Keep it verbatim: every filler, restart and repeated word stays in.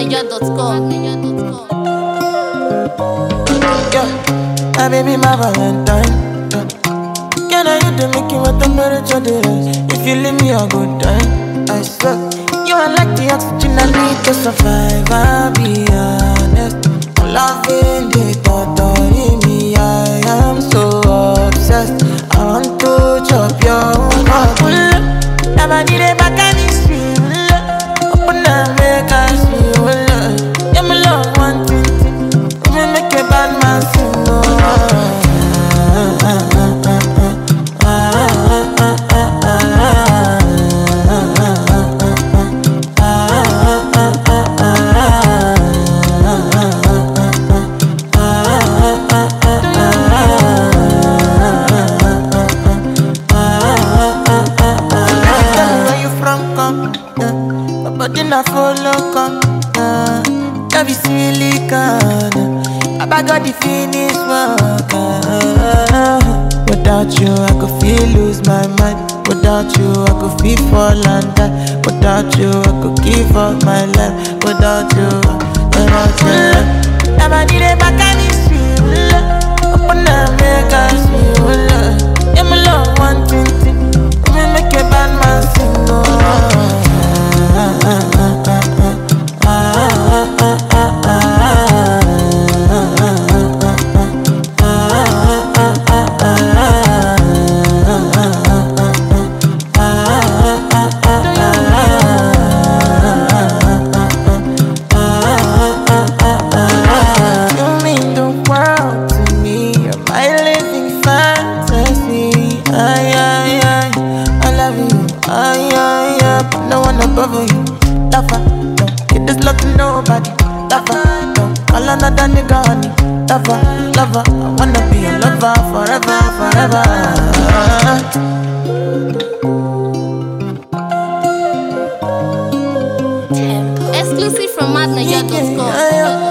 madniger dot com. Yeah, my baby, my Valentine. Yeah. Can I you to make you what temperature there is? If you leave me a good time, I swear. You are like the oxygen I need to survive. I'll be honest. Loving the thought of me, I am so obsessed. I want to chop your heart. Never need a back and it's real. Open up, make us feel. Yeah, my love, one thing. Me make a bad man sing. But then I follow come, uh, that be silicone. I got the finish work. Uh, without you, I could feel lose my mind. Without you, I could feel fall and die. Without you, I could give up my life. Without you, without you, never need a back and it's real. Open up, make us feel. Yeah, my love, one thing, me make a bad man sing. Oh. Above you, lover, don't get this love to nobody. Lover, don't call another nigga honey. Lover, lover, I wanna be a lover forever, forever. Exclusive from madniger dot com.